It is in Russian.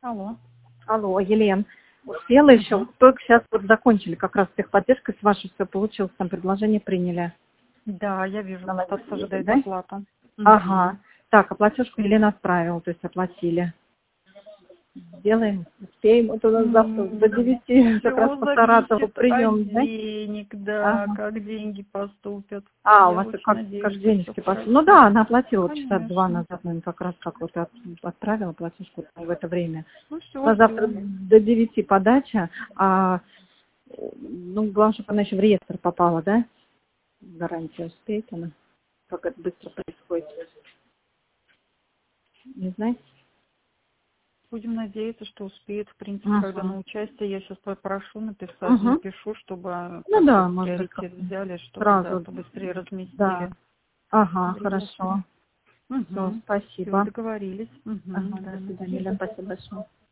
Алло. Алло, Елен. Успела еще? Только сейчас вот закончили как раз с техподдержкой с вашей, все получилось, там предложение приняли. Да, я вижу, Давай, статус ожидает да? оплату. Ага. Так, а платежку Елена отправила, то есть оплатили. Сделаем, успеем. Вот у нас завтра до 9 как раз Все по Саратову зависит от прием, да? денег, да, Ага. как деньги поступят. А, у Я вас очень как надеюсь, что все денежки пошли. Ну хорошо. да, она оплатила вот часа два Конечно. назад, наверное, как раз как вот отправила платежку в это время. Ну У все, нас завтра ждем. до 9 подача, а ну, главное, чтобы она еще в реестр попала, да? Гарантия успеет она. Как это быстро происходит. Не знаете? Будем надеяться, что успеет. В принципе, когда Ага. на участие, я сейчас попрошу написать, Угу. напишу, чтобы Ну как-то да, в может быть, приоритет как-то взяли, чтобы, да, сразу. побыстрее Да. разместили Ага, в реестре. хорошо. Все, Угу. Все, спасибо. договорились. Угу, Ага, да, до до свидания, Лен, свидания. спасибо большое.